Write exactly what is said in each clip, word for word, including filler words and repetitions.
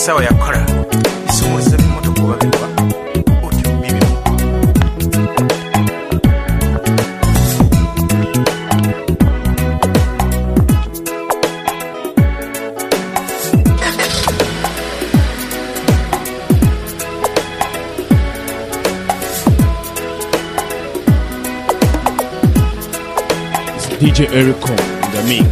sawa yakola isumuliza bimotoka babirwa otyo bibiro D J Erico in the mix.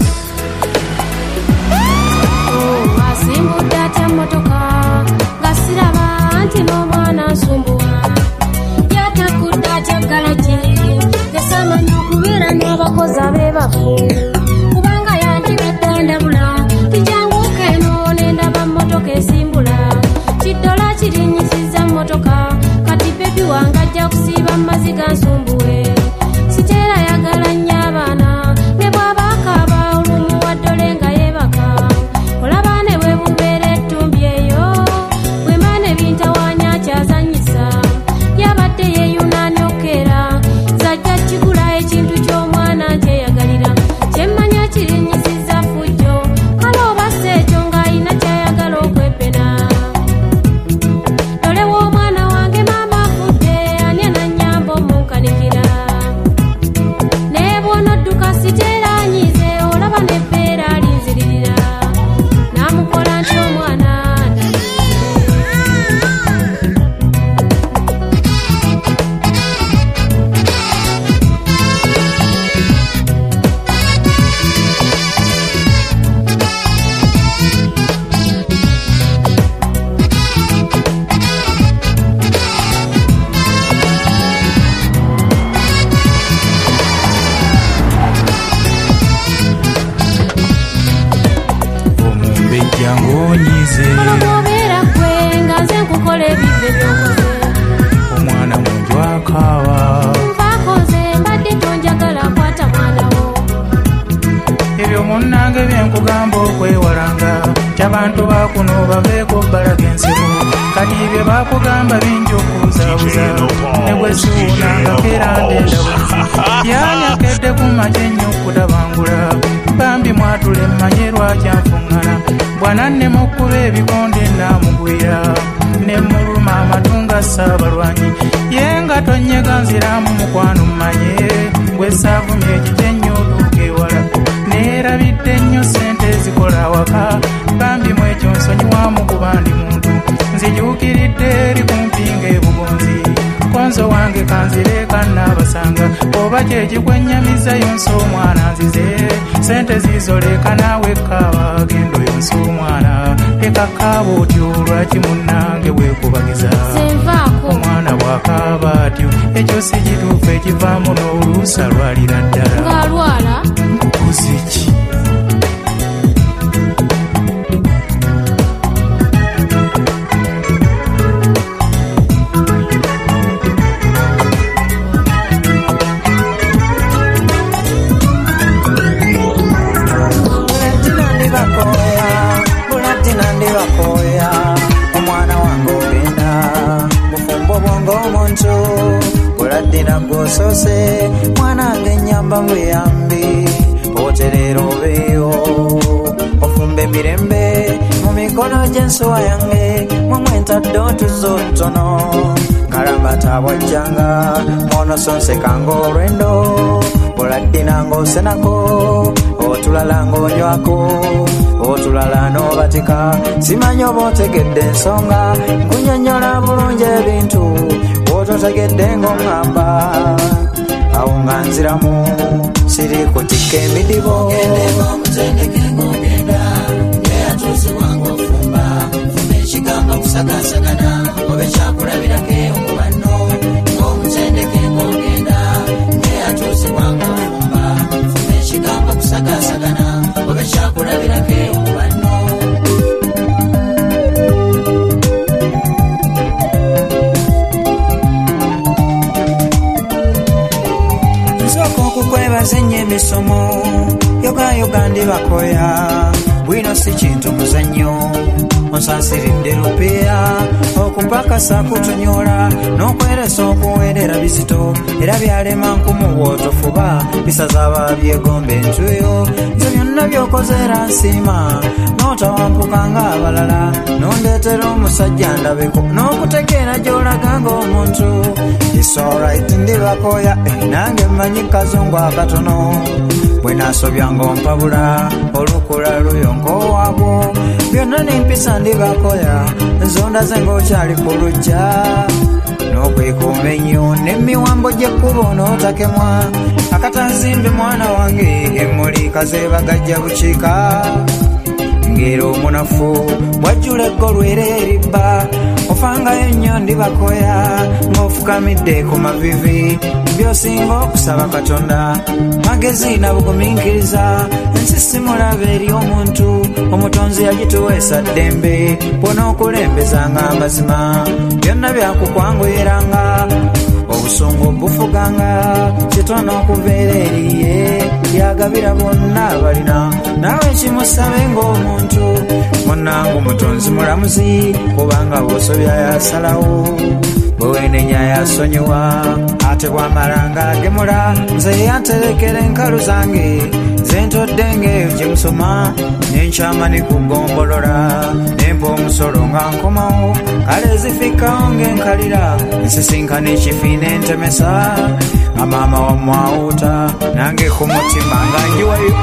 Oh, asimbu data motoka gasiraba anti no mwana sumbua yata kudata galaje yasama nyokubera n'abakoza bebafu kubanga yanti batandabula tijanguke no nenda ba motoka esimbula kidola kirinyisiza motoka kati pepi wangajja kusiba maziga nsumbuwe sitera yagala nyabana omwana munju akawa mvakoze mbadde tonjagala kwata mwana wo ebyo munnange byenkugamba okwewalanga ky'abantu bakuno baveeko balaga ensibu kati bye bakugamba bingi okubuzaabuza ne bwe siwunanga keera ndendabuzi yanyakedde ku makye nnyo okutabangula bambi mwatule mmanye lwakyanfuŋŋana bwanannema okkuba ebikonde naamugwira ne muluma amatunga saabalwanyi ye nga tonyega nziramu mukwano mmanye bwe saavumye ekikye nnyo oluuka ewala neerabidde nnyo ssente ezikola awaka bambi mu ekyo nsonyiwamu kuba ndi muntu nzijuukiridde eri kumpi ng'ebugonzi konzo wange kanzireka nnaabasanga oba kyekikwennyamiza yonsa omwana nzize sente zizoleka naawe kaaba gendo yonsa omwana ekakaaba otyo lwaki munnange weekubagiza omwana bw'akaaba atyo ekyo si kituufu ekivaamu n'oluusa lwalira ddala ng'alwala nkukuziki omwana wange ogenda bufumbo bwongo omuntu kuladdira gwosose mwanange nyamba buyambi oterera obeeyo ofumba emirembe mu mikono gy'ensuwa yange mumwentadde otuzo ntono kalambata bwajjanga monosonsekanga olwendo oladdinanga osenako otulala ng'onywako otulala n'obatika simanyi oba otegedde ensonga nkunyonnyola bulungi ebintu bw'ototegedde ng'oŋŋamba awo nga nziramu siri kutikka emidibo ekigamba kusagasagana oba ekyakulabirako omubano ng'omutendeke ng'ogenda ng'eyatuusibwanga ofumba fumba ekigamba kusagasagana oba ekyakulabirako omubano nsooka okukwebaza ennyo emisomo yogayoga ndi bakoya bwino si kintu muzannyo onsasiridde lupeya okumpakasa kutunyola n'okweresa okuweerera bizito era byalema nkumuwootofuba bisazaaba byegomba entuyo nze byonna byokozeera nsiima n'otawampuka ng'abalala n'ondeetera omusajja ndabeko n'okutegeera gy'olaga ng'omuntu It's alright ndibakoya nange mmanyi kazungu akatono bwe naasobya ng'ompabula olukula luyonko waabwo byonna nempisa ndibakoya zonda ze ng'okyali ku lujja n'okwekuuma ennyo n'emiwambo gy'ekkubo n'otakemwa akatanzimbe mwana wange emmuli kazeebagajja bukiika ngero omunafu bwajjula eggolwera eribba ofangayo ennyo ndibakoya ng'ofukamidde ku mavivi by'osinga okusaba katonda magezi na bugumiikiriza ensi simulaba eri omuntu omutonzi yagituweesa ddembe bw'onookulembezanga amazima byonna byakukwanguyiranga obusungu bufuganga kitono okubeera eriye byagabira bonna balina naawe kimusabe ng'omuntu munnangu mutonzi mulamuzi kubanga bw'osobya yasalawo bw'oweenenya yasonyiwa ate bw'amalanga agemula nze yanterekera enkalu zange zentodde ng'eyo gye musoma n'enkyama ne kugombolola nempa omusolo nga nkomawo kale zifikawo ng'enkalira nsisinkana ekifiina entemesa nga maama wamwawuuta nange ku mutima nga njiwayo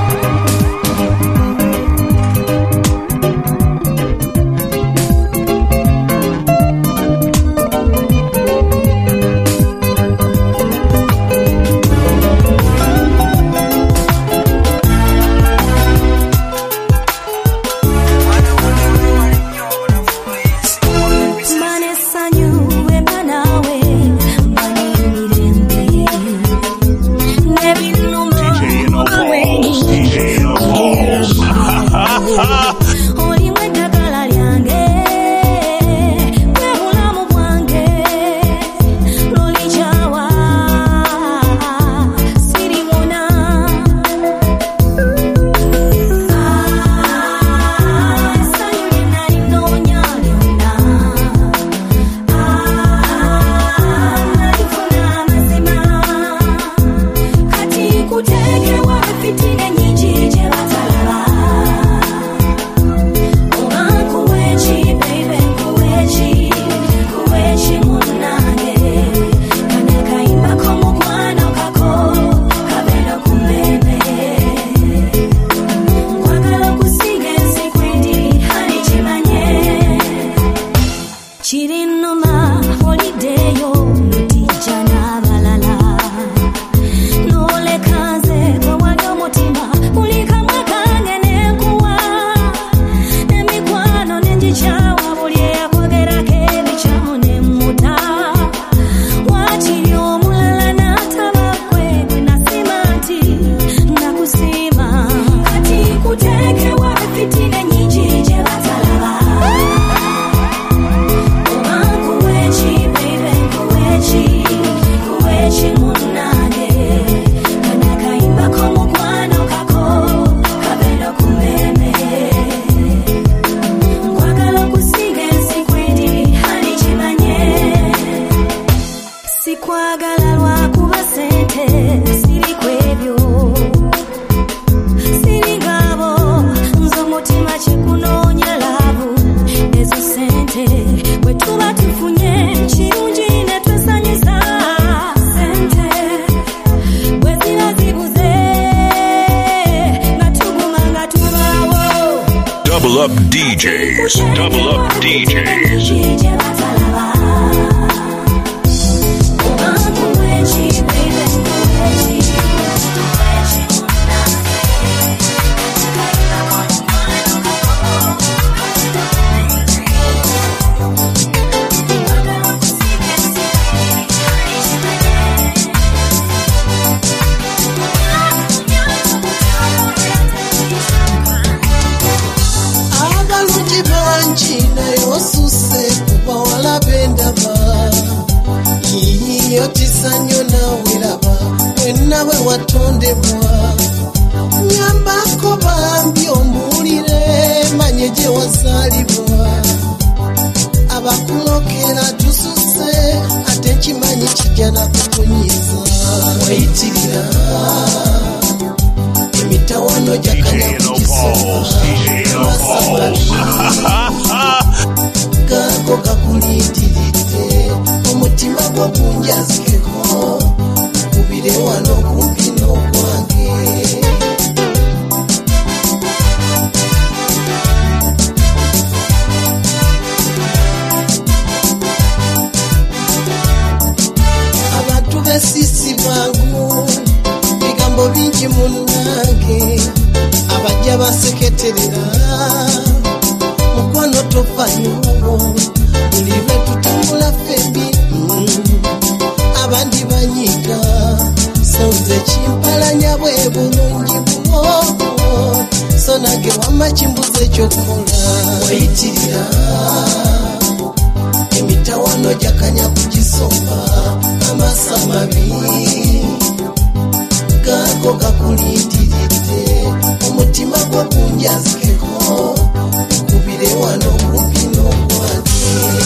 Double Up D Js. Double Up D Js. Yotisanyo na wiraba wenawe watondebwa nyambako bambi ombulire manyeje wazalibwa tajja na kukunyiza wayitirira emitawano jakanya kako kakulindiridde omutima gwo gunjazikeko kubire wano kumpi n'okwange abantu besisi bangu bigambo bingi munnange abajja baseketerera mukwano tofanyo buli lwe tutambula fembi abandi banyiga sonze kimpalanya bwe bulungi buwo so nange wamma kimbuze ekyokukola wayitirira emitawano jakanya kugisomba amasa mabi gago gakulindiridde omutima gwo gunjazikeko kubire wano kumpi n'okwange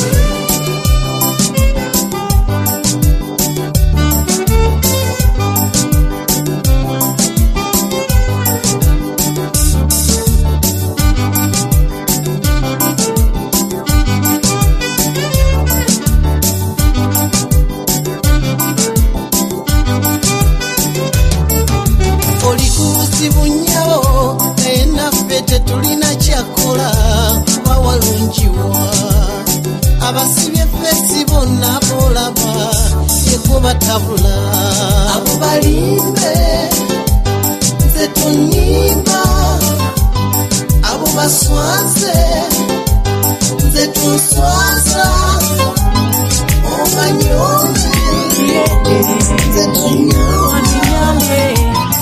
tetulina kyakola kuba walungiwa abasibye fesi bonna bolaba yeko batabula abo balimbe nze tunimba abo baswaze nze tunswaza omanyombe nze tunyambe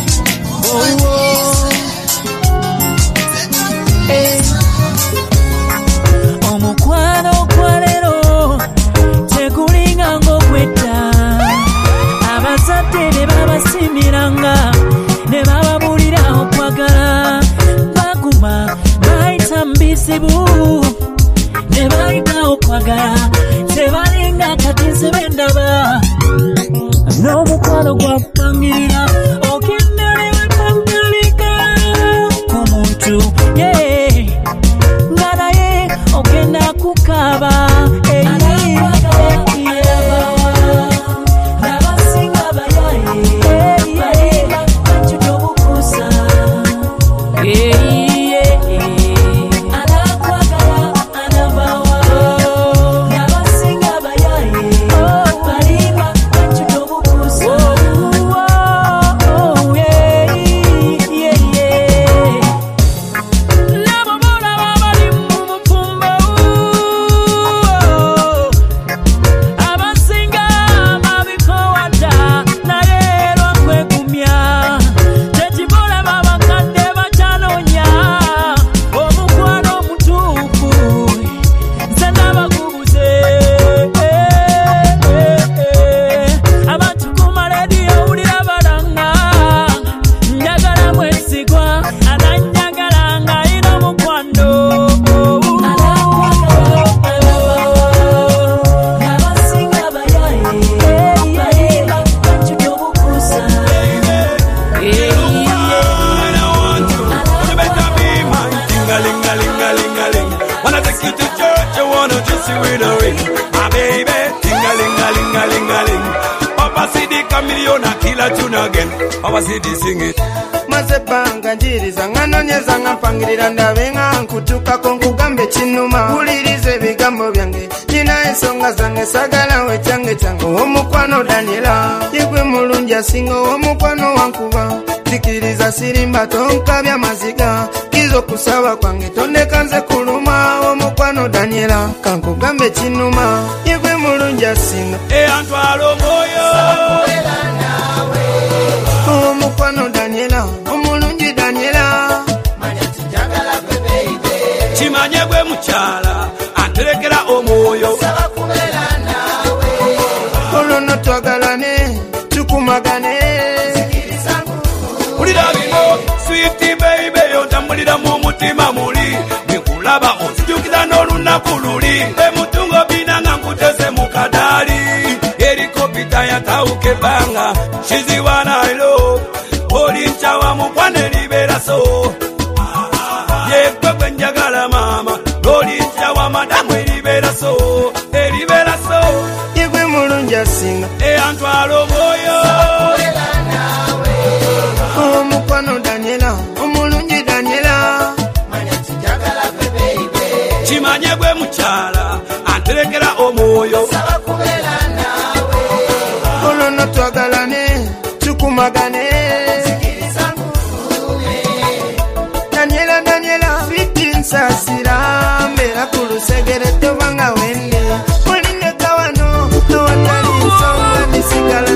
omukwano gwalero tekulinga ng'ogwedda abazadde ne babasimiranga ne bababulira okwagala baguma bayita mbizibu ne bayita okwagala tebalinga kati nze bendaba n'omukwano gwakupangirira okendalewe pangirika ku muntu ogenda kukaba nabasinga bayaye bajuda obukusa anakwagala anabawa nabasinga bayaye balimba bajuda obukusa mazebanga njiriza nganonyeza ngampangirira ndabe nga nkutukako nkugambe kinuma wuliriza ebigambo byange nina ensonga zange sagala we kyange kyange omukwano Daniela yegwe mulungi asinga omukwano wankuba zikiriza sirimba tonkabya maziga kizo kusaba kwange tondeka nze kuluma omukwano Daniela kankugambe kinuma yegwe mulungi asinga eyantwala omwoyo omukwano Daniela omulungi Daniela kimanye gwe mukyala anterekera omwoyo olono twagalane tukumagane ulira bino sweet baby otambulira mu mutima muli nikulaba onzijukiza n'olunaku luli emutungo binanga nkuteze mu kadaali erikopita yatauke banga. She's the one I love. Holding chawa mukwane libera so. Yekwe kwenjagala mama. Holding chawa madamu libera so. Libera so. Yekwe mulunja singa. E antwalo moyo. Oh mukwano Daniela. Omulunji Daniela. Chimanye gwe muchala. Antelekera omoyo. Olono twagalane. Chukumagane. Daniela Daniela. Fiti nsasira. Mbera kulusegere tobanga wende. Olinge kawano. Tawatali nsonga nisigala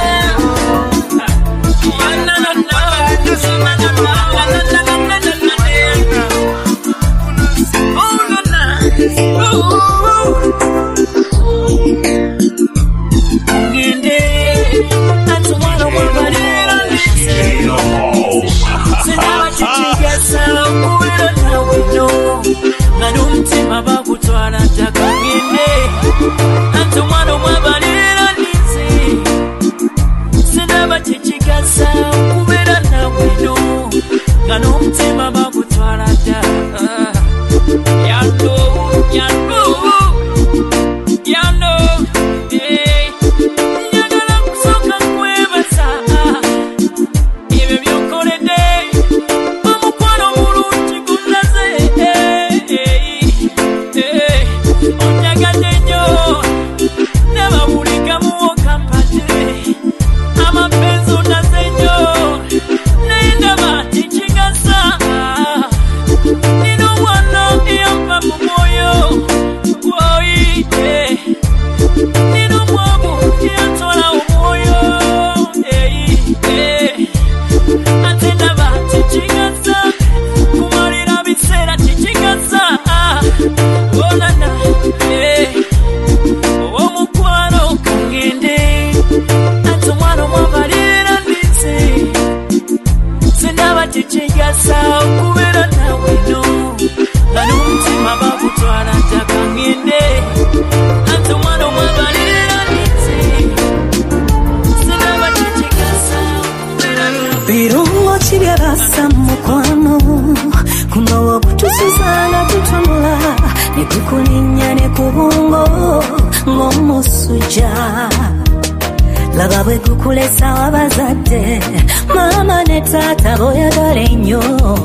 Laba bwe kukulesa wabazadde mama ne taata boyagala ennyo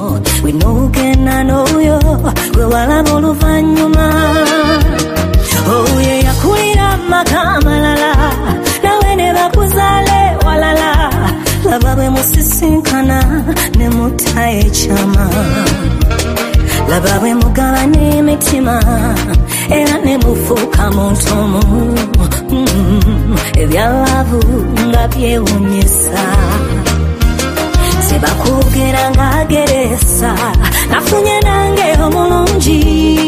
winogenda n'oyo gwe walaba oluvannyuma oyo yakulira amaka amalala nawe ne bakuzaale walala laba bwe musisinkana ne mutta ekyama laba bwe mugaba n'emitima era ne mufuuka muntu omu ebyalavu nga byewunyisa sebakugera ng'ageresa nafunye nange omulungi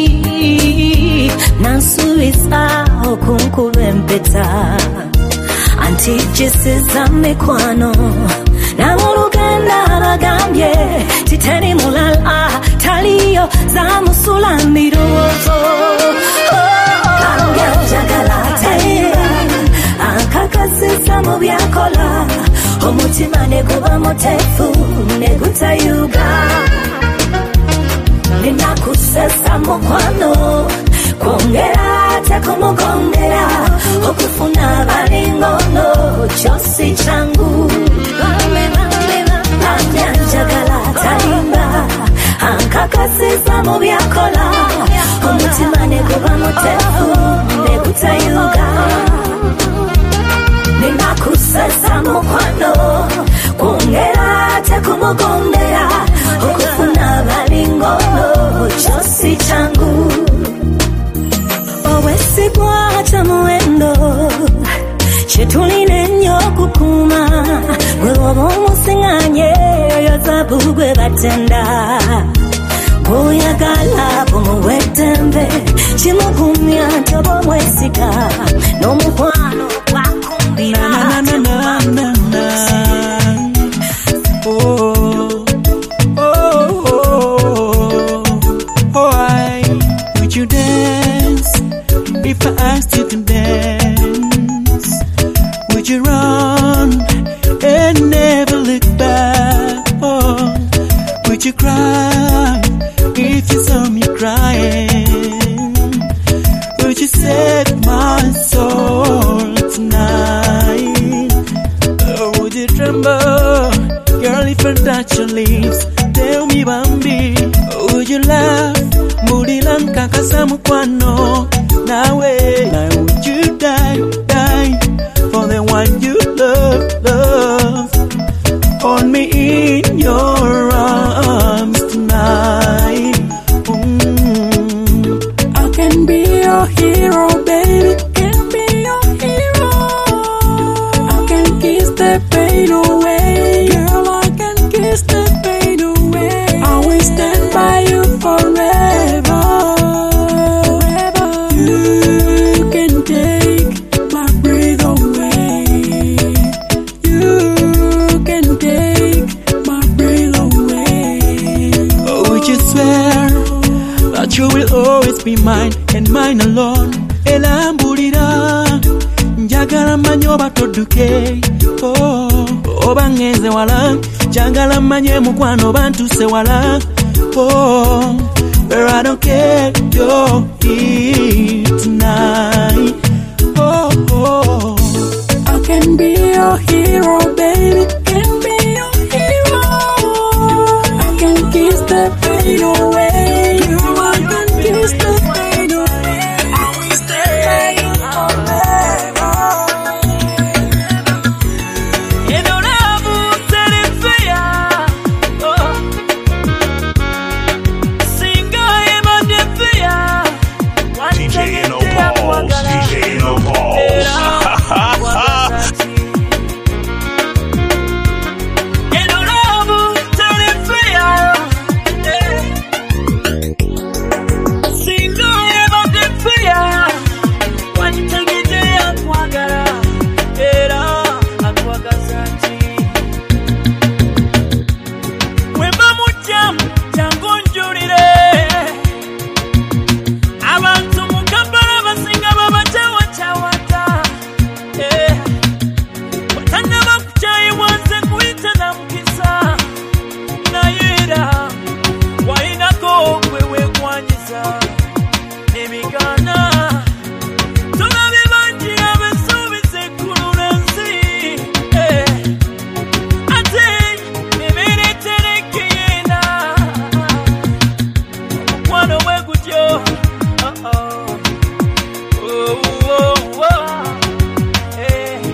nansuubiza okunkuba empeta anti gisiza mikwano namuluganda abagambye titeri mulala taliyo zamusula mbirowoozo kange ojagala tayira ankakasisa mu byakola omutima ne guba muteefu ne gutayuga ninakusesa mukwano kwongera ate kumugondera okufuna abalingono kyosi kyangu anyanjagala talimba ankakasisa mu byakola omutima ne guba muteefu ne gutayuga ninakusesa mukwano kwongera ate kumugondera okufuna abalingono kyosi kyangu obwesigwa kya muwendo kyetulina ennyo okukuuma gwe oba omusiŋŋaanye oyo zabu gwe batenda bw'oyagala bumuwa eddembe kimugumya nti oba omwesiga n'omukwano gwakumbira you run and never look back? Oh, would you cry if you saw me crying? Would you save my soul tonight? Or would you tremble, girl, if I touch your lips? Tell me, Bambi, would you laugh? Mudilanka kasamukwano nawe. Now would you die, die for the one you love, love? Hold me in your arms tonight. Mm. I can be your hero, baby. Can be your hero. I can kiss the pain away, girl. I can kiss the pain away. I will stand by you forever. Forever. You can take my breath away. You can take my breath away. Oh, would you swear that you will always be mine and mine alone? Elambulira njagala manyo batoduke. Oh, obangeze wala njagala manye mukwano bantuse wala. Oh, where I don't care you're here tonight. Oh, oh, I can be your hero, baby. Can be your hero. I can kiss the pain away. You, I can kiss the pain away. I will stay forever. You know love set it fair. Oh, sing I am on the fair. One D J second, No they are Balls, D wagala. J No Balls. You know love set it fair. Sing I am on the fair. One second, they are wagala. Era akwagazati. Wemba mujam jangu njulire. Abantu mukambala basinga babachawachawata. Eh, watanda bakuchayi wanze kuyita na mukisa. Nayera walinako kwewekwanyiza n'ebigana. Tulabe bangi abesuubiza ekkulula ensi. Eh, ate embeera etereka yena. Omukwano bwe gutyo. Oh, oh. Oh, oh, oh. Eh, eh.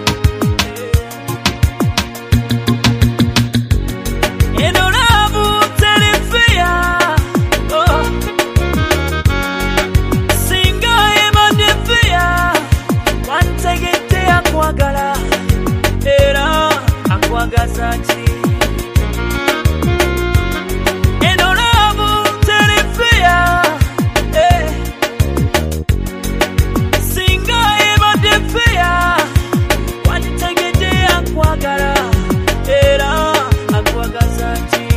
Eno love teri fair. Oh. Singa emande fair. Wantegete akwagala. Era akwagaza ki. Eno love teri fair. Eh. Singa emande fair. Wantegete akwagala. Era akwagaza ki.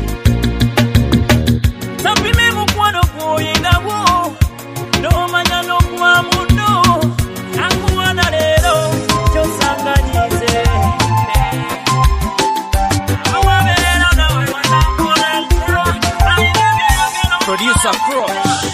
Tapime mukwano gwoyinawo. N'omanya n'okuba muno. Akuwana leero kyosanganyize. Awabeera nawe wanakola ntya. Producer Pro.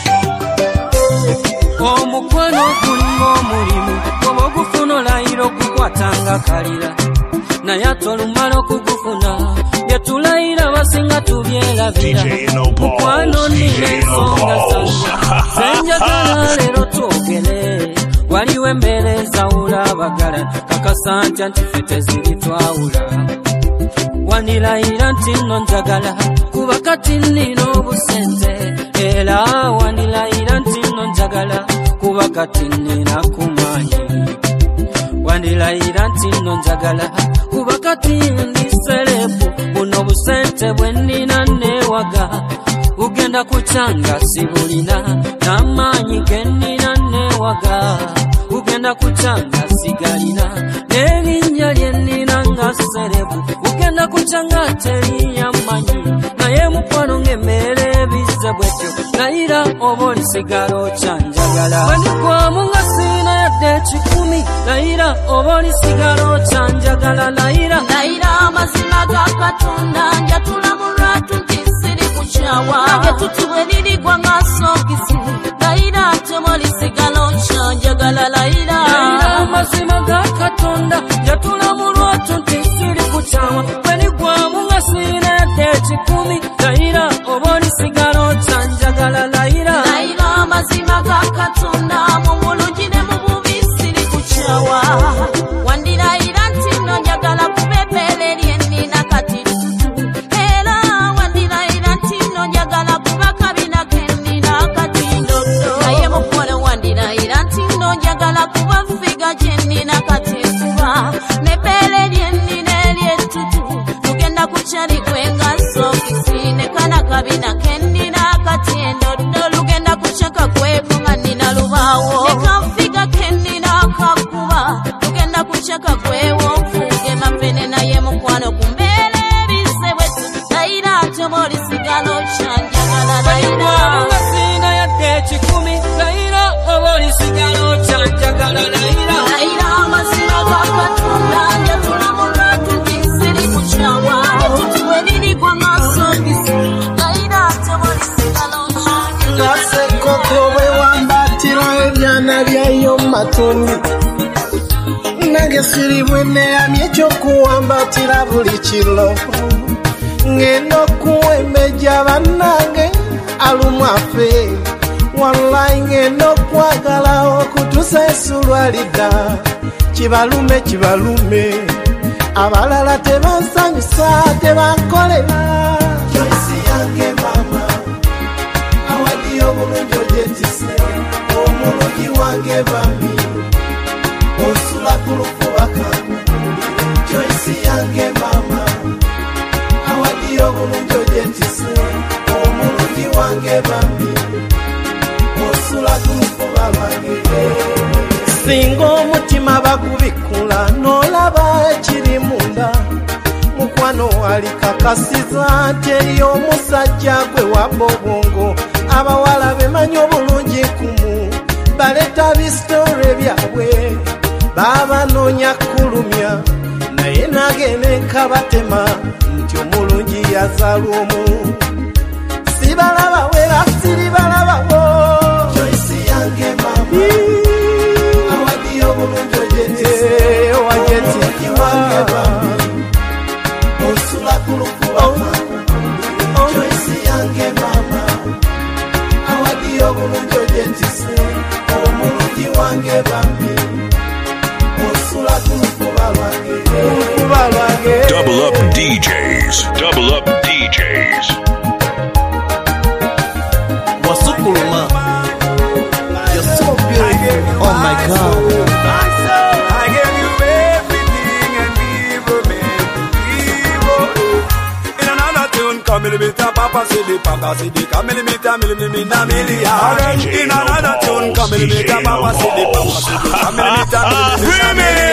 Omukwano gulimu omulimu oba ogufuna olayira okukwatanga kalira naye ate olumala okugufuna bye tulayira basinga tubyerabira. D J No Balls, Mukwano D J nina No ensonga Balls. zange zenjagala leero twogere. Waliwo embeera ezawula abagala kakasa ntya nti ffe teziri twawula. Wandilayira nti nno njagala kuba kati nnina obusente. Era wandilayira nti nno njagala kuba kati nnina kumanyi. Wandilayira nti nno njagala kuba kati ndi serebu. Buno busente bwe nnina neewaga bugenda kukyanga sibulina. N'amaanyi ge nnina neewaga bugenda kukyanga sigalina. N'erinnya lye nnina nga serebu bugenda kukyanga teriyamanyi. Naye mukwano ng'emmeera ebize bwetyo layira oba olisigala okyanjagala. Bwe ndigwamu nga siina yadde kikumi layira oba olisigala okyanjagala layira layira amazima ga Katonda njatula mu lwatu nti siri kukyawa nange tutubwe lirigwa ng'asookisi layira temo lisigala okyanjagala layira layira amazima ga Katonda njatula mu lwatu nti siri kukyawa bwenigwamu nga sirina yadde kikumi layira oba olisigala okyanjagala layira layira amazima ga Katonda mu bulungi ne mu bubi siri kukyawa wandirayira nti nno njagala kubeepeera eryennina kati era wandirayira nti nno njagala kuba kabina kennina kati ndoddo naye mukole wandirayira nti nno njagala kuba figa gyennina kati kuba nepeera eryennina eryettutu lugenda kukyaliggwenga sookisi ne kana kabina kennina kati endoddo lugenda kukyaka kweko nga nnina lubaawo nekanfiga kennina kakuba lugenda kukyaka kwewo nfuuge mavene naye mukwano ku mbeera ebize bwetu layira ate oba olisigala okyanjagala layira nga sirina yadde kikumi layira oba olisigala okyanjagala layira layira amazima ga Katonda njatula mu lwatu nti siri kukyawa tutubwe lirigwa ng'asookisi layira ate oba olisigala okyanjagala Nasekoko bwe wambatira ebyana byayo mu matuni nange siri bwe neeyamye ekyokuwambatira buli kiro ngenda okuwembeja bannange alumwafe wallahi ngenda okwagala okutuusa essulwa lidda kibalume kibalume abalala tebansanyusa tebankolera Joyce yange mama awadi obulungi ogyetise omulungi wange bami osula ku lufuba kange Joyce yange mama awadi obulungi ogyetise omulungi wange bami osula ku lufuba lwange singa omutima bagubikula n'olaba ekiri munda mukwano alikakasiza nti eri omusajja gwe wabba obwongo abawala bemanyi obulungi kumu baleta bisitore byabwe babanoonya kulumya naye nagenda enkabatema nti omulungi yazaalwa omu sibalaba wera siribalabawo Joyce yange mama awadi obulungi ogyetise owagyetise wange bami osula ku lufuba Joyce yange mama awadi obulungi ogyetise omulungi wange bami osula ku lufuba lwange lufuba lwange Double up D Js. Double up D Js. Wasukuluma, you're so beautiful. Oh my God. I gave you everything and evil made evil. In another tune, come millimeter, papa city, papa city, come millimeter, millimeter, millimeter. In another tune, come millimeter, papa city, papa city, come millimeter, millimeter,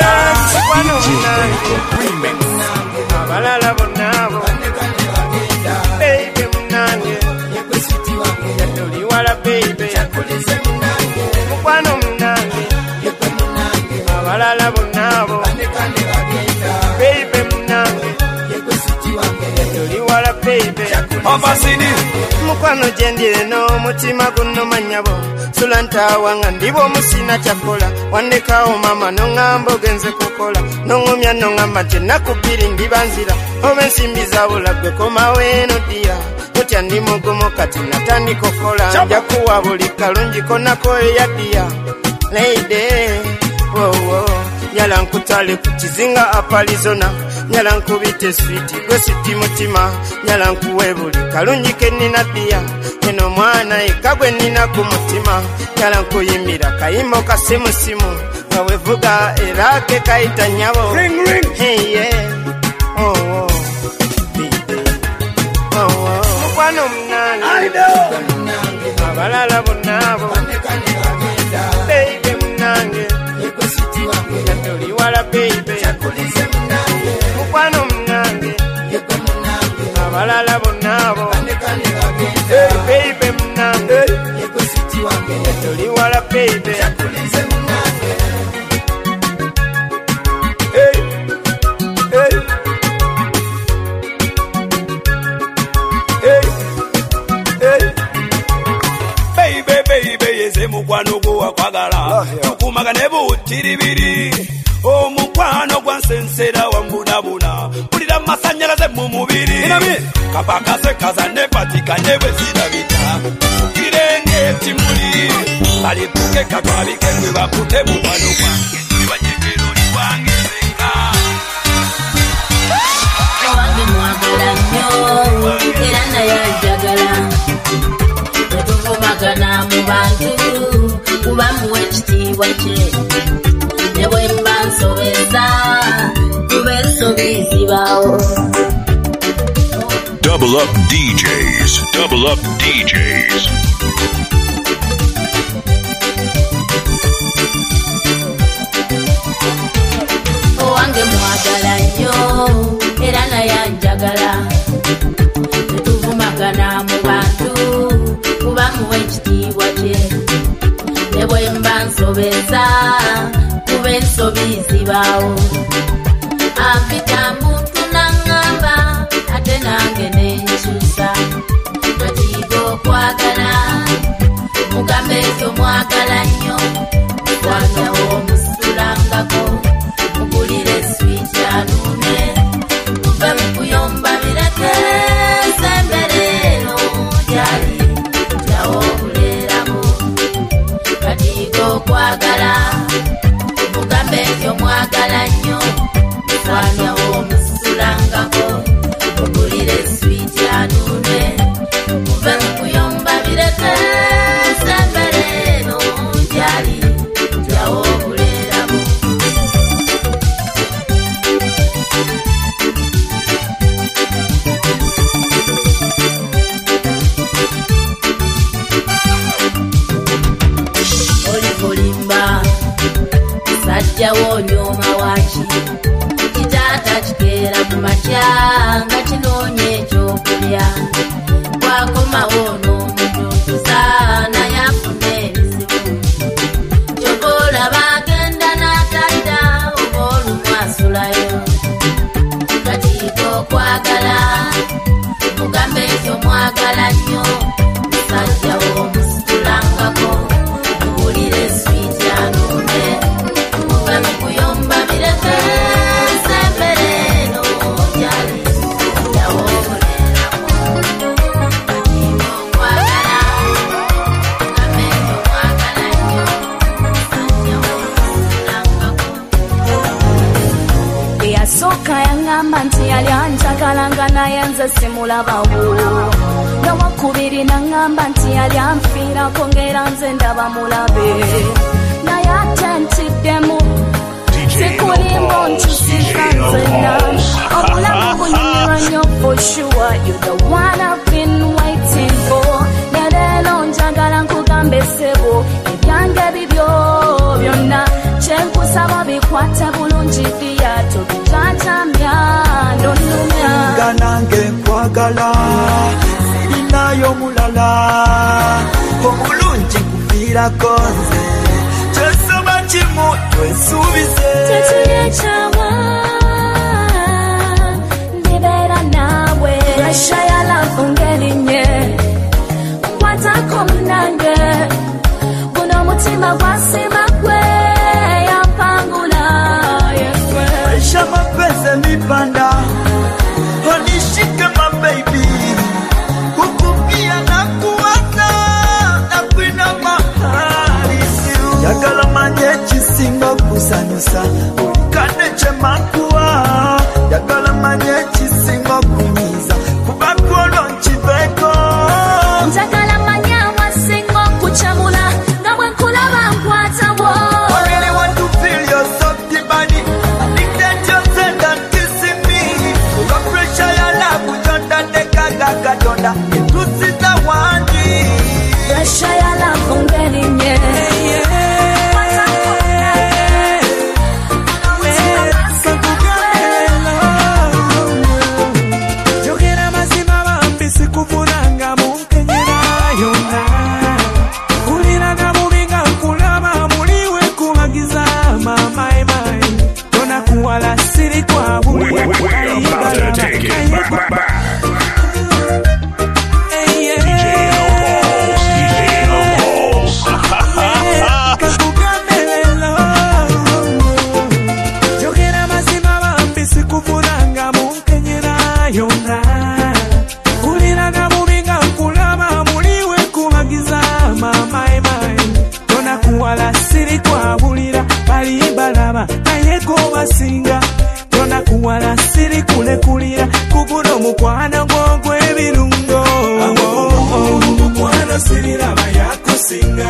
millimeter. abalala bonnabo baby munange yatuli wala baby mukwano munange abalala bonnabo baby munange yatuli wala baby Papa city. mukwano gyendire n'omutima gunnomanyabo sula ntawanga ndibo musina kyakola wandekawo mama noŋŋamba ogenze kukola noŋŋumya noŋŋamba nti ennaku bbiri ndibanzira oba ensimbi zabula gwe komawo eno ddiya otya ndi mugumu kati natandika okola nja kuwa buli kalungi konako eyaddiya leide wowo nyala nkutale ku kizinga apalizona nyala nkubite switi gwe siti mutima nyala nkuwe buli kalungi ke nnina ddiya eno mwana eka gwe nnina ku mutima nyala nkuyimbira kayimbo kasimusimu nga wevuga era ke kayita nnyabo heye owo mukwano munange abalala bonnabo beibe munange yatuli wala beibe mukwano munange abalala bonnabo beibe munange yatuli wala beibe kiribiri omukwano gwansensera wambunabuna pulira masanyalaze mu mubiri kapakase kazane patikanye bwe zirabita kirenge timuli balipuke katwabike gwe bakute mu bwano bwange tuli banyekero ni bwange zenga wange mwagala nnyo era naye ajagala tetuvumagana mu bantu kuba muwa ekitiibwa kye ne bwe mba nsobeza kuba ensobi zibaawo. Double up D Js, double up D Js. Owange mwagala nnyo era naye anjagala tetuvumagana mu bantu kuba muwa ekitiibwa kye ne bwe mba nsobeza kuba ensobi zibaawo. Ampita muntu n'aŋŋamba ate nange nenkyusa katiibwa okwagala mugambe ekyo mwagala nnyo mukwanawo musulangako mugulire switi anuune muve mu kuyomba bireke sembereero gyali jawo obuleeramu katiibwa okwagala mugambe ekyo mwagala nnyo mukwanawo musulangako mugulire switi anuune muve mu kuyomba bireke sembereero gyali jawo obuleeramu. Olivulimba sajjawo onyooma waki kitaata kikeera ku makya nga kinoonya ekyokulya bwakomawo n'omutuutuza naye afuna ebizibu kyova olaba agenda n'atadda oba olumu asulayo katiibwa okwagala mugambe ekyo mwagala nnyo musajjawo musitulangako mugulire switi anuune muve mu kuyomba bireke sembereeno gyali jawo obuleeramu katiibwa okwagala mugambe ekyo mwagala nnyo musajjawo musitulangako. Eyasooka yaŋŋamba nti yali anjagala nga naye nze simulabawo n'owakubiri naŋŋamba nti yali anfiirako ng'era nze ndaba mulabe naye ate ntiddemu sikulimba onkyusiza nzenna obulamu bunyumirwa nnyo for sure you the one I've been waiting for ne leero njagala nkugambe ssebo ebyange bibyo byonna kyenkusaba bikwate bulungi ddiya tobijanjamya ndonnumya nga nange nkwagala sirinayo mulala omulungi kufiirako nze kyesaba kimu twesuubize tetuyekyawa ndibeera naawe presha ya lavu ng'erinnye nkwatako munange guno omutima gwasima gwe yampangula yeswe presha mapenzi emipanda onishike my baby kukupia na kuwaza na kwina mahali yagala manye kisinga kusanyusa olikane kyemakuwa yagala manye kisinga kunyiza kuba kwolwo nkiveko njagala manya wasinga okukyamula nga bwe nkulaba nkwatawo. I really want to feel your soft body. I think that you're tender kissing me. Your pressure, your love, ujonda deka gaga donda. Itusita wandi. Presha ya lavu ng'erinnye nkwatako munange guno omutima gwasima asinga tona kuwala siri kule kulira kuguno mukwano gwogwe birungo mukwano siri laba yakusinga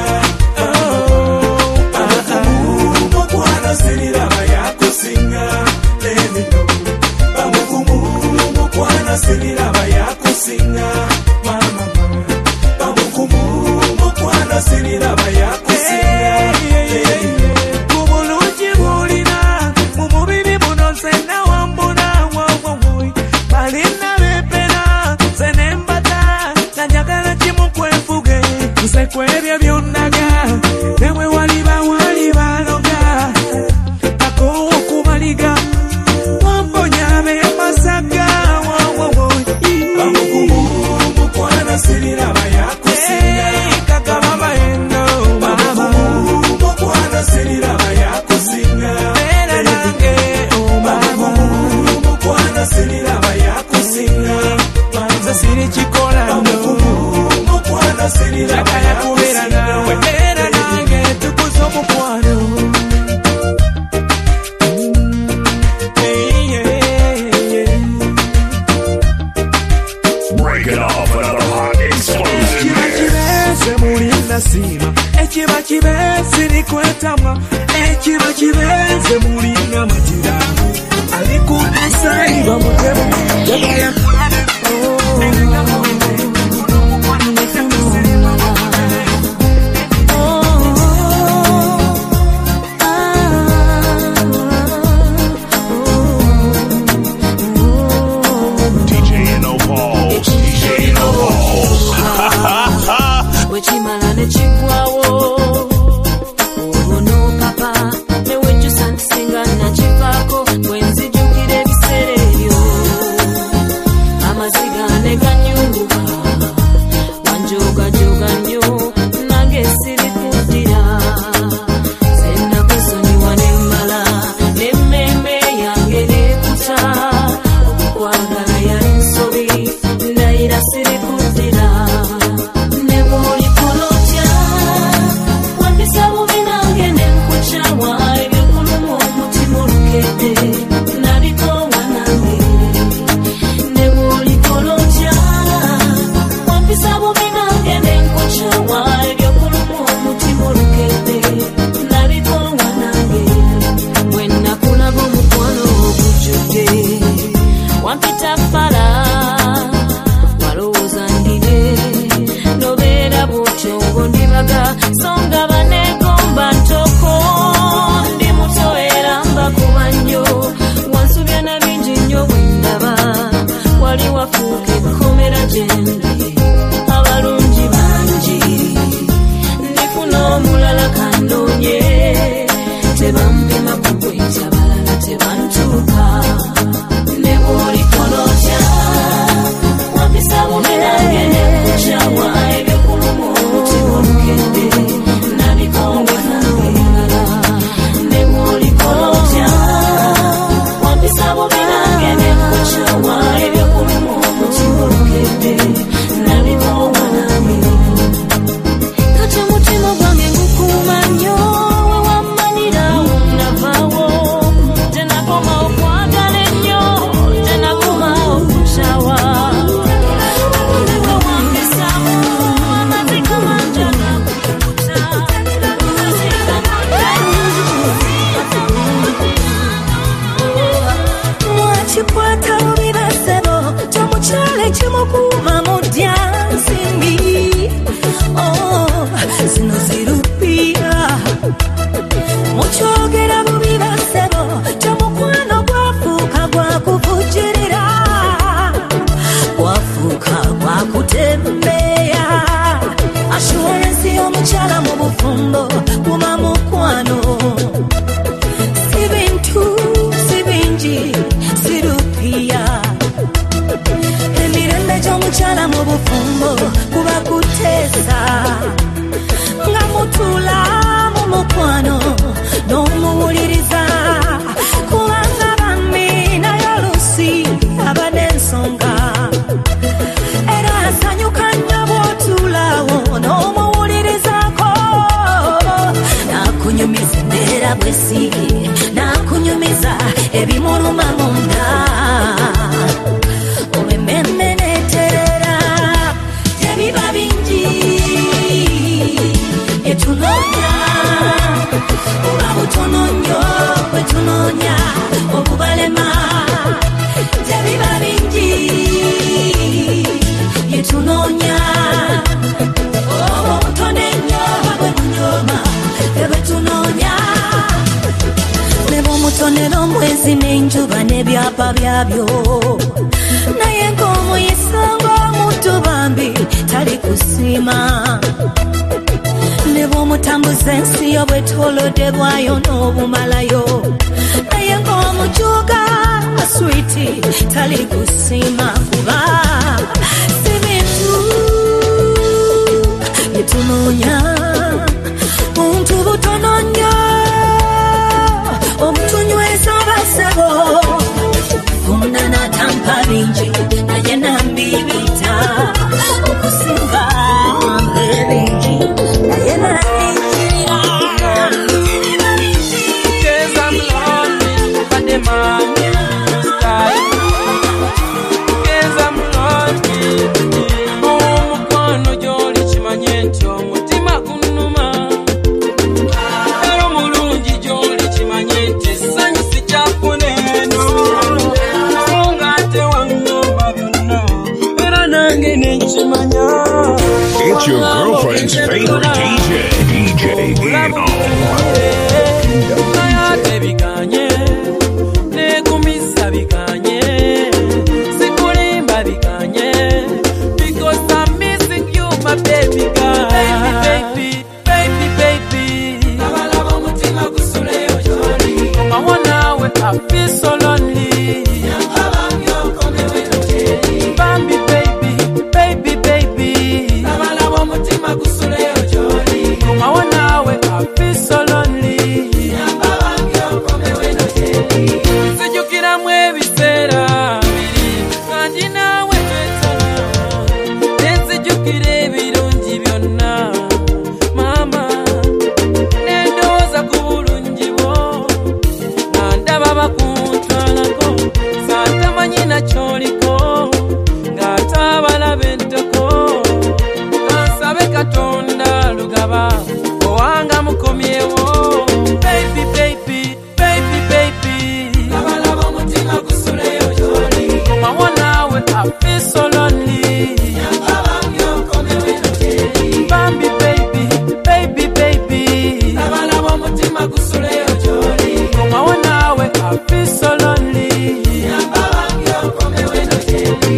mukwano siri laba yakusinga lemino bamukumu mukwano siri laba yakusinga mama bamukumu mukwano siri laba yakusinga kubulungi bulina mu mubiri buno nsenna wambula wowowoy balina bepera senembata nanjagala kimu kwefuge nze kwebyo byonnaga newe waliba wali baloga akowo kubaliga wamponya bemasaka wowowoy bamukumu mukwana sirira bayakusinga kakaba bayendo baba mukwana sirira bayakusinga era nange obaba mukwana sirira bayakusinga banza siri chikola mukwana sirira bayakubera nawe era nange tukuzo mukwano. Break it off another hot explosive mix. Sima ekiba kibezi nikwetamwa ekiba kibezi mulinga majirani alikukusai bamutemu jagaya D J No Balls, D J No Balls. Wechimala nechikwawo ono papa newejusa ntisinga nachivako wenzijukire ebiseera ebyo amaziga neganyunguka wanjogajoga nnyo nange sirikuddira sennakusonyiwa nemmala nemmeme yange nekuta okukwagala yali nsobi ndayira sirikuddira wampita fala walowooza ndire nobeera butyo ngondibaga songa banegomba ntoko ndi muto era mbakuba nnyo wansubya na bingi nnyo bwendaba wali wafuuka ekkomera gyendi abalungi bangi ndifuna omulala kandoonye tebampima kugwita balala tebantuuka nebwolikolotya wampisa bumerange nekucawa ebyokulumu omuti olukedde nabikongwe nangengala nebwolikolotya wampisa bumerange nekucawa ebyokulumu omuti olukedde nabikongwe nangengala kati omutima gwange ngukuuma nnyo wewammanira wunavaawo tenakoma okwagala ennyo tenakoma okucawa amaziko manjaga kukuta mwakikwata mubibasebo kyomukyalo ekimukuuma mu dyansimbi zino zirupiya mukyogera bubibasebo kyomukwano gwafuuka gwakuvujirira gwafuuka gwakutembeya ashuwarensi y'omukyala mu bufumbo kuma mukwano si bintu si bingi sirupiya emirembe gy'omukyala kubuuza ebimuluma munda omememme neterera tebiba bingi etunoonya oba butono nnyo bwe tunoonya okubalema tebiba bingi etunoonya oba butono nnyo bwe bunyoma bwe tunoonya mutonero omwezi n'enjuba n'ebyapa byabyo naye ng'omuyisanga omuntu bambi tali kusiima ne bw'omutambuza ensi yo bwetolodde bwayo n'obumalayo naye ng'omujuga aswiti tali kusiima kuba si bintu byetunoonya muntu butono nnyo omutunyweza basebo omunana tampa bingi naye nambibita okusinga ebingi naye nambibira keza muloni bade mami sky keza muloni omukwano gyoli kimanye nti omutima gunuma ero mulungi gyoli kimanye nti sanyu sikyafuna songa ate wangamba byonna era nange nenkimanya. It's your girlfriend's favorite D J, D J Eno. Nayate biganye, negumiza biganye, sikulimba biganye, because I'm missing you, my baby girl. Baby, baby, baby, baby. Nabalaba omutima gusuleyo gy'oli. Komawo nawe, I feel so lonely. Yankabange okomewo eno gy'eri. Bambi, baby, baby, baby. Nabalaba omutima gusuleyo gy'oli. Komawo nawe, I feel so lonely. Yankabange okomewo eno gy'eri. Nzijukiramu ebiseera biri, kandi nawe twetala. Nenzijukira ebirungi byonna, mama. Nendowooza ku bulungi bwo, nga ndaba bakuntwalako, santamanyi na ky'oliko, ng'ate abalaba entoko. Kansabe Katonda lugaba, owanga mukomyewo. Baby, baby, baby, baby. Nabalaba omutima gusuleyo gy'oli. Komawo nawe, I feel so lonely. Yankabange okomewo eno gy'eri. Bambi, baby, baby, baby. Nabalaba omutima gusuleyo gy'oli. Komawo nawe, I feel so lonely. Yankabange okomewo eno gy'eri.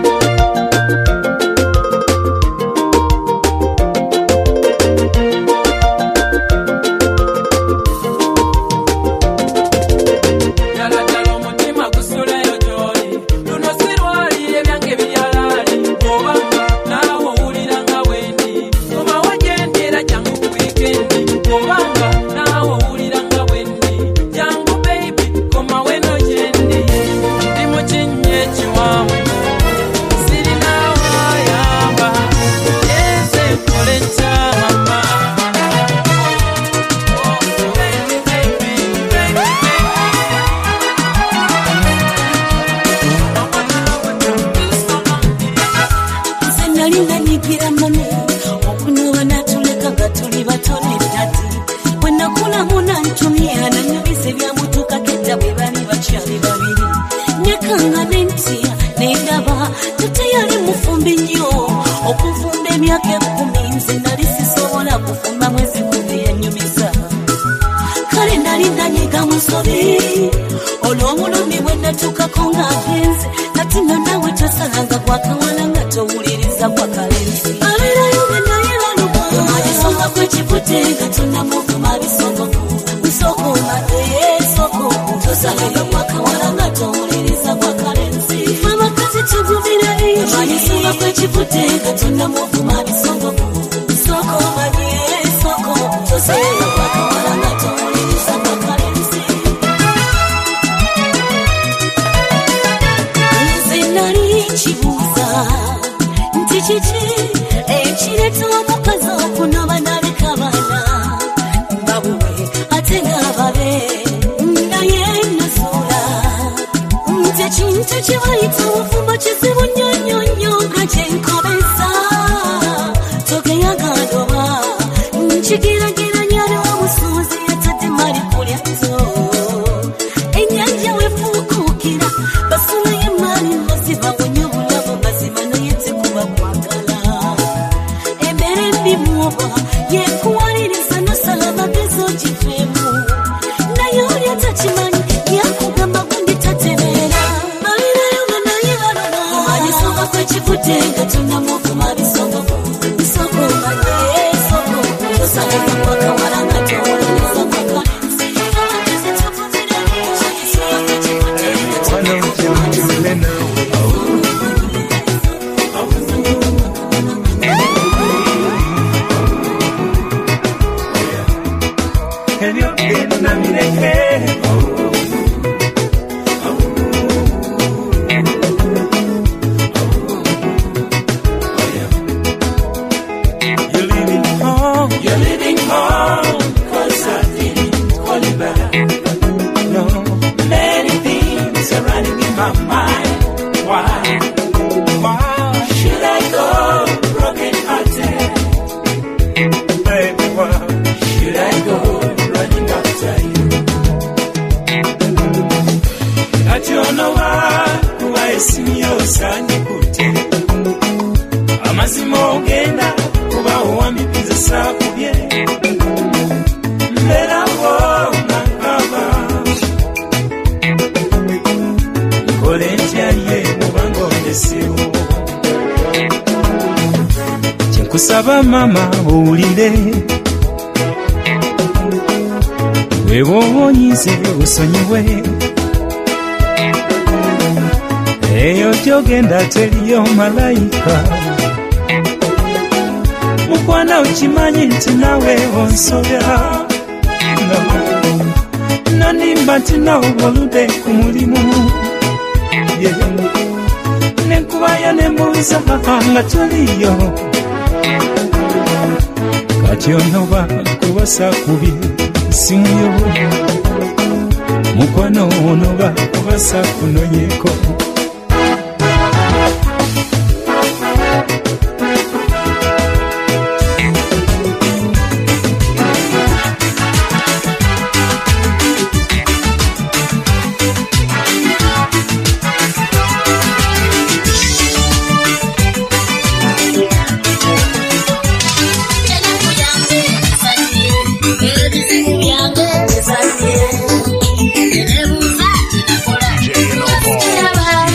Ddala ddala omutima gusuleyo gy'oli. Luno si lwali ebyange biryalaali. Bw'obanga naawe owulira nga bwendi. Komawo gye ndi era jangu ku wiikendi. Bw'obanga naawe owulira nga bwendi. Jangu baby, komawo eno gye ndi. Ndi mu kinnya ekiwanvu. Sirinaawe ayamba. Yenze nkole ntya mama. Oh, baby, baby, baby, baby. nze nali nanyigira mami okunoba natuleka nga tuli batone ddati bwe nakulamu nantumya nanyubiza ebyamutuukako edda bwe bali bakyali babiri nyekanga nentya nendaba tate yali mufumbi nnyo okufumba emyaka ekkumi nze nali sisobola kufumba mwezi gumu yanyumiza kale nali nanyiga musobi olw'obulumi bwe natuukako ng'agenze kati nanawe tosalanga gwakawala nga towuliriza gwakalenzi abeerayo bwe naye lalugwa bisonga kwekivudde nga tonamuvuma bisongoku bisokoomadde soko tosalanga gwakawala nga towuliriza gwakalenzi abakazi tugumira ekisonga kwekivudde nga tonamuvuma bisongoku bisokoomadde soko tosalanga gwakawala nga towuliriza gwakalenzi. Nze nali nkibuuza nti kiki ekireeta omukazi okunoba naleka baana babuwe ate nga babe naye nno Chiwaita ufumba chisibu nyonyonyo Kachenkobesa Toke ya gadoba Nchigira gira nyari wa musuzi Yatate mari kuliato Enyanja wefukukira Basuna yemani Masiba wanyubulabo Masiba na yete kuba kwakala Ebere bimuoba Yekuwaririza no salama Bezo jifemu Na yori atachimani Yakugamba gundi tatemera Chifutenga tunamuvuma bisongo bisongo mane songo tosanga kwa kawaranga toleza kwa Kusaba mama ulile Wewo onyize usonyiwe Eyo jogenda teriyo malaika Mukwana uchimanyi nti nawe onsobera Nanimba nti nawe olude ku mulimu Nenkubayo nembuuza nga tuliyo Kati onoba kubasa kubi simuyo Mukwano onoba kubasa kunonyeko Bye.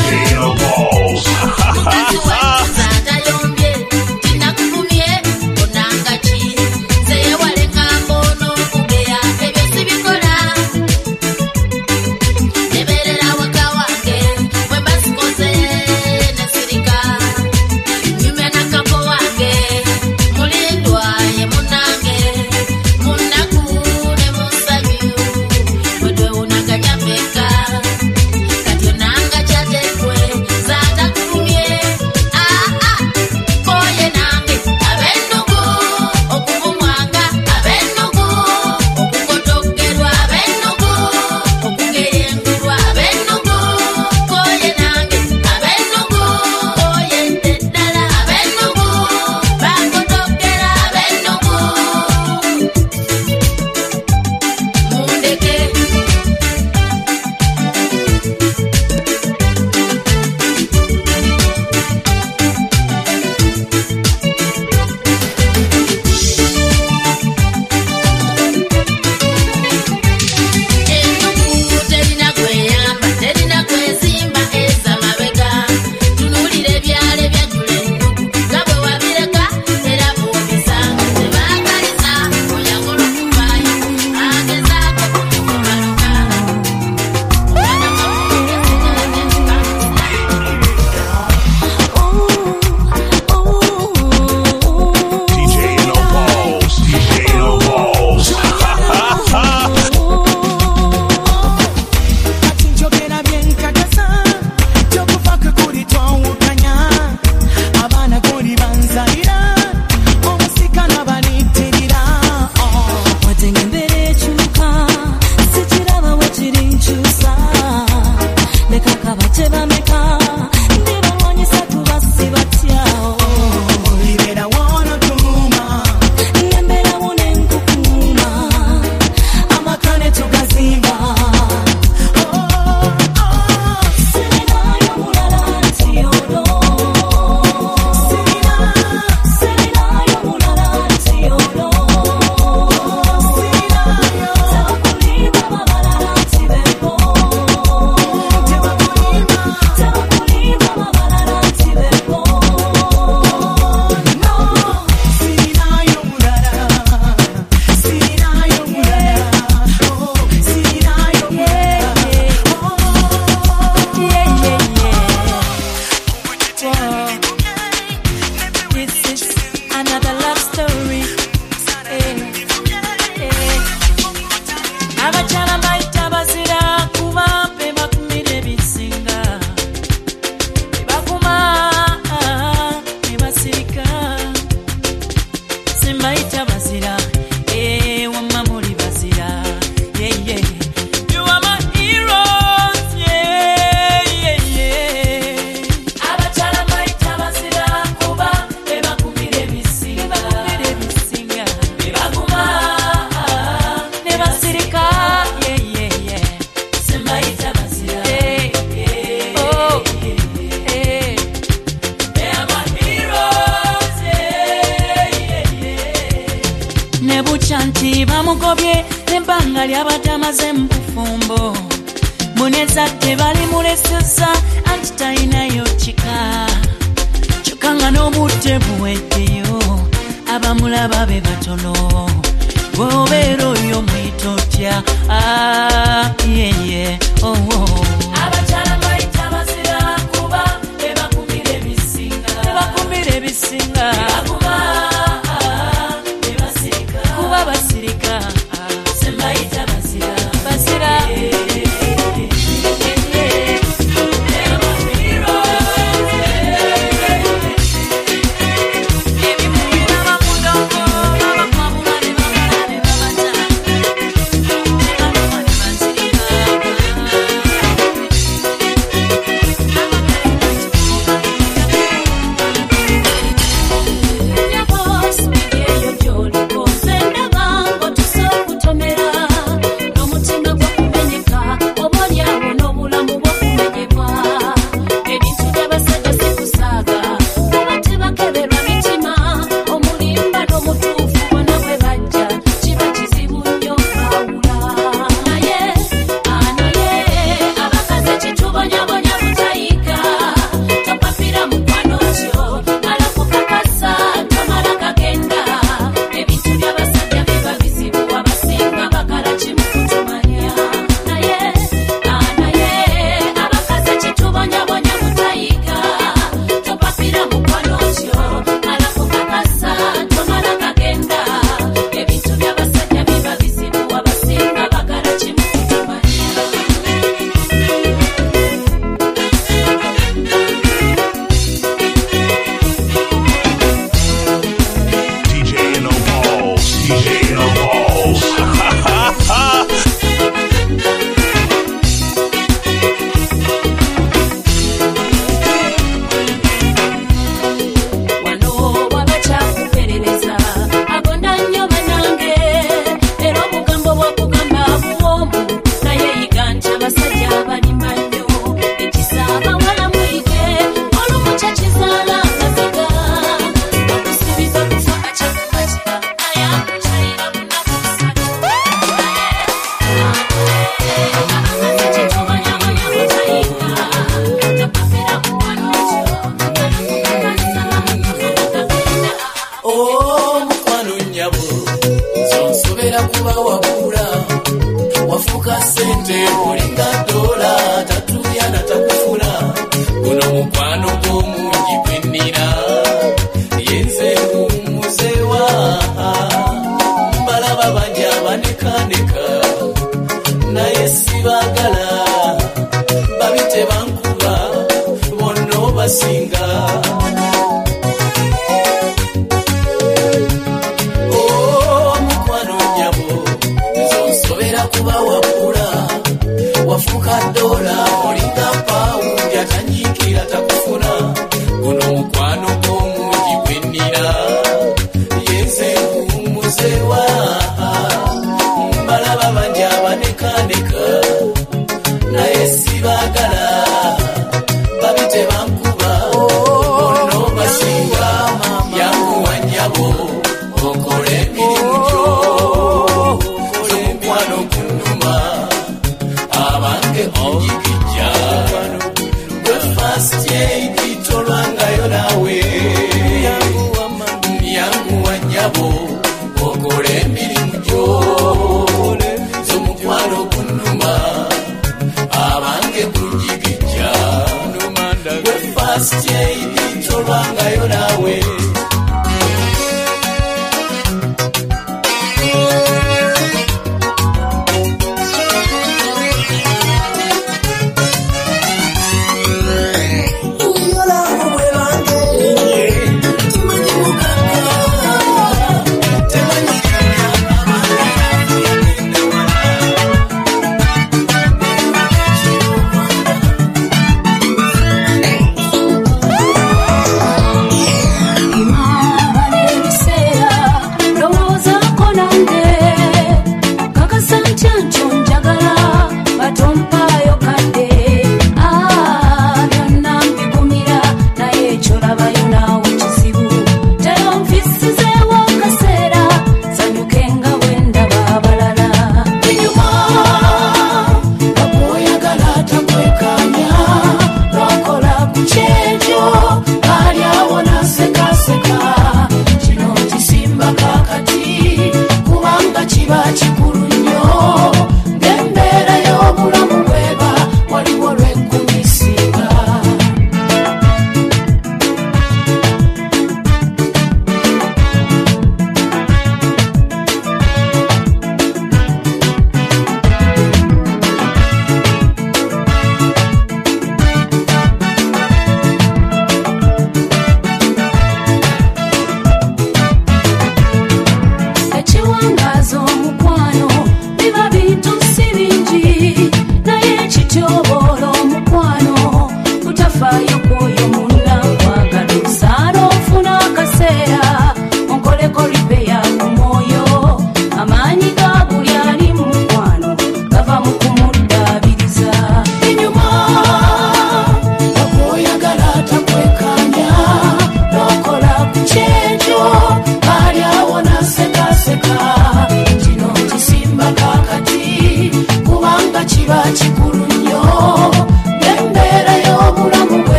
bali abatamaze mu bufumbo munezadde bali muleseza anti talinayo kika kyokka n'obudde buweddeyo abamulaba be batono bw'obeera oyo mwitotya yeye abakyala bayita bazira kuba bebakumbira ebisinga bebakumbira ebisinga bebakuba bebasirika kuba basirika sembayita bazira bazira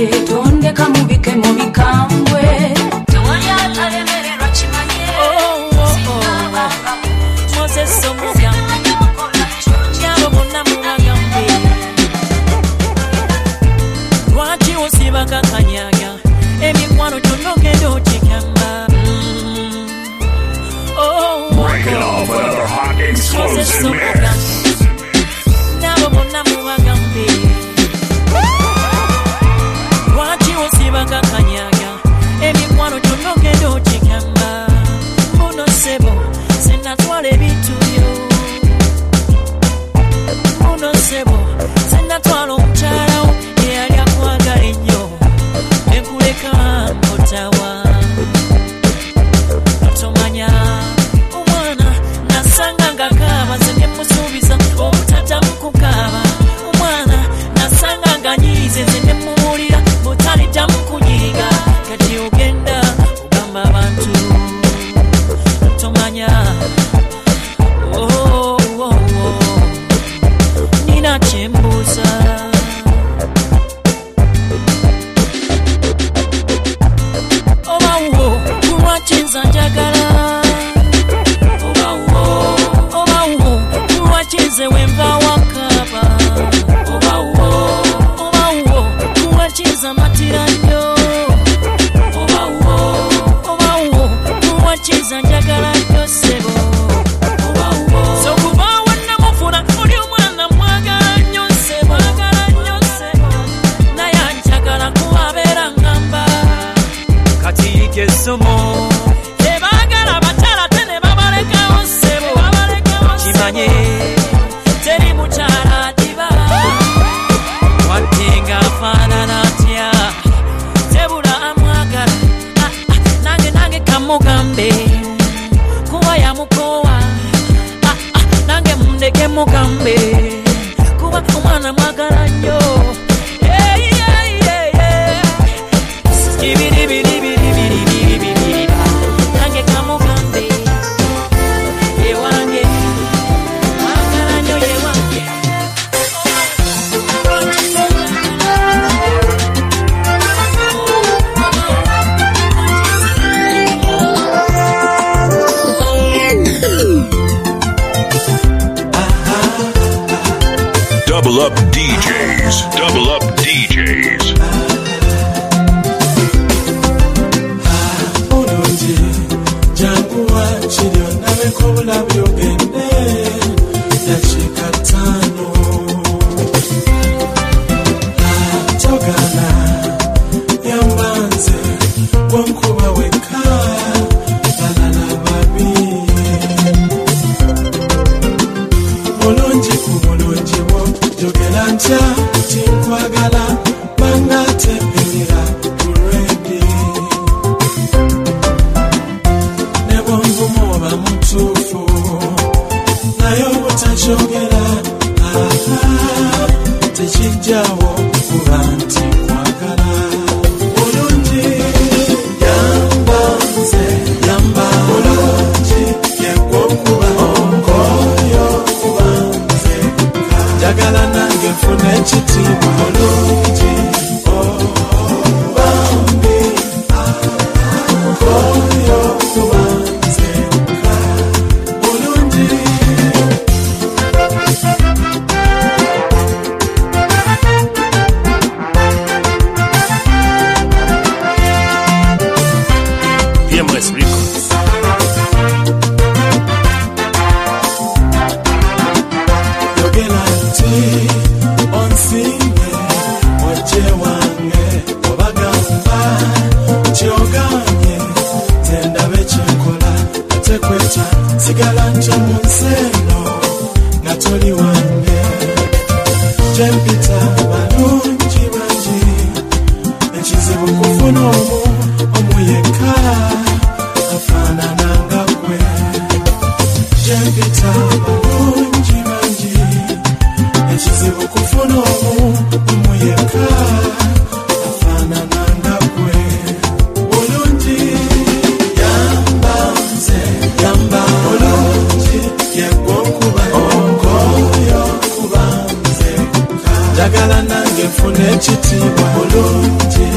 tondeka mubike mu bikambwe tewali atalemererwa kimanye sinabanga Moses omubya yabo bonna mubagambe lwaki osibaga kanyaga emikwano gyonna ogenda okigamba Breaking off another hot explosive mix. nabo bonna mubagambe lwaki osibaga kanyaga emikwano gyonna ogenda okigamba muno sebo senatwala ebintu byo muno sebo senatwala omukyalawo eyali akwagala ennyo enkuleka mpotawa tomanya omwana nasanga ngakaaba nze ne musuubiza obutata mukukaaba omwana nasanga nganyiize nze ne mumuwulira butaliddamu kunyiiga kati ogenda kugamba abantu tomanya oh, oh, oh. nina kyembuuza obawo kulwakinza njagala obawo obawo kulwakinze wenva wakaba obawo obawo kulwakinza matira nnyo obawo obawo kulwakinza njagala nnyo sebo obawo sokubawo namufuna oli omwana mwagala nnyo sebo mwagala nnyo sebo naye njagala kuwabeera ngamba kati kessomo tebagala batala tene babalekawo sebo kimanye teri mukyala adiba wadde ng'afaanana atya tebula amwagala Ah, ah, nange nange kamugambe kuba yamukowa Ah, ah, nange mundeke mugambe kuba omwana mwagala nnyo Hey, hey, hey, hey. Skibidi-bidi-bidi-bidi-bidi-bidi. Nange kamugambe yewange mwagala nnyo yewange Double up D Js. Double up D Js. bulungi janguwa kiryo nabeko obulabi ogende dakiika ttaano togana yamba nze gwenkuba wekka balala babi bulungi ku bulungi bwo jogera ntya tinkwagala banga tepulira ku redi nebonvumu oba mutuufu naye obutakyogera aha tekijjawo kuba nti kwagala bulungi yamba nze yamba bulungi yegwokuba onkoyo kuba nze njagala nange nfuna ekitiibwa bulungi oh, bambi onkoyo kuba nze bulungi B M S Records. yogera nti onsinge ojje wange obagamba kyoganye nze ndabe kyenkola ate kweta sigala ntyo mu nsi eno nga toli wange gyempita balungi bangi ekizibu kufuna omu omu yekka afaanana nga gwe gyempita balungi bangi ekizibu kufuna omu omu yekka afaanana nga gwe bulungi yamba nze yamba bulungi yegwokuba onkoyo kuba nze njagala nange nfuna ekitiibwa bulungi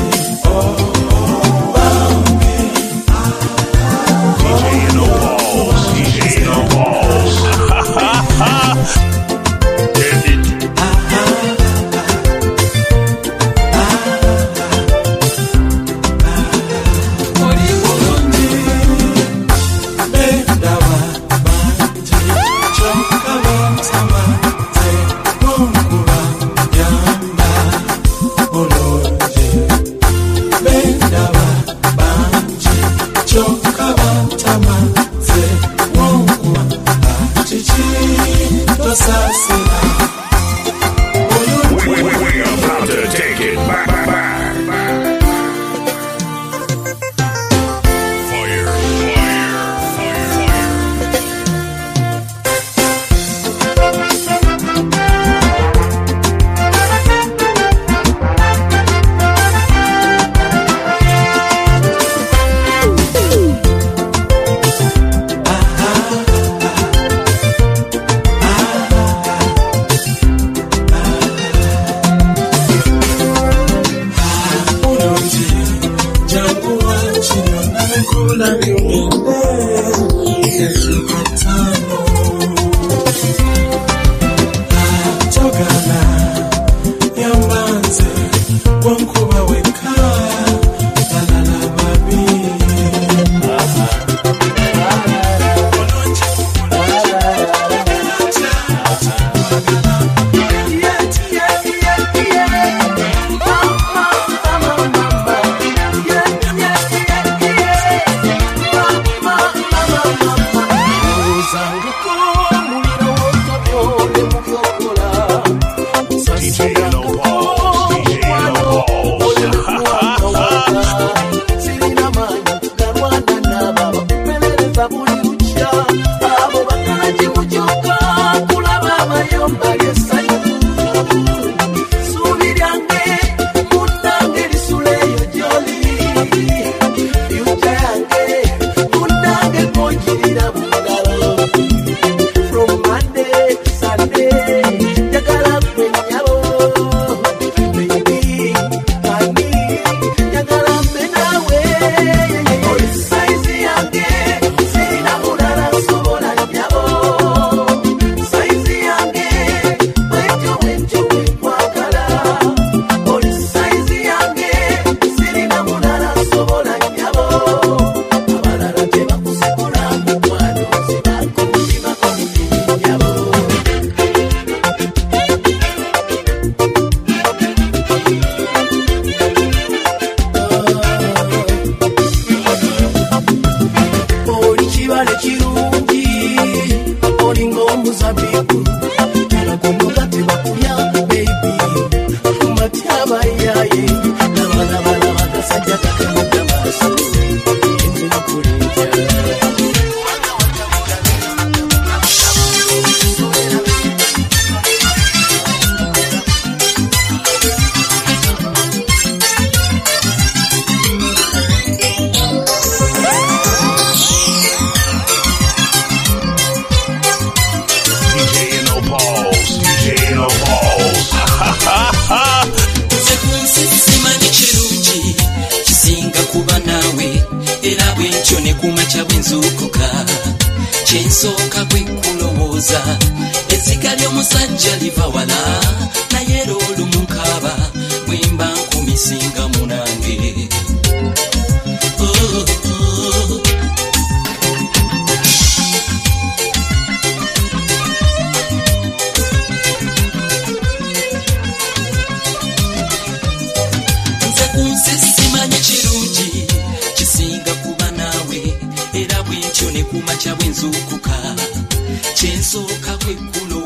Era bwentyo ne kumacha bwenzukuka kyensoka kwekkulo